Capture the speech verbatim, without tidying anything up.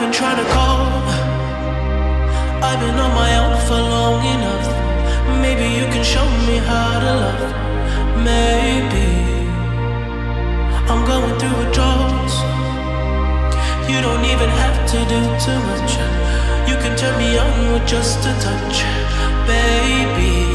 been trying to call. I've been on my own for long enough. Maybe you can show me how to love. Maybe I'm going through withdrawals. You don't even have to do too much. You can turn me on with just a touch, baby.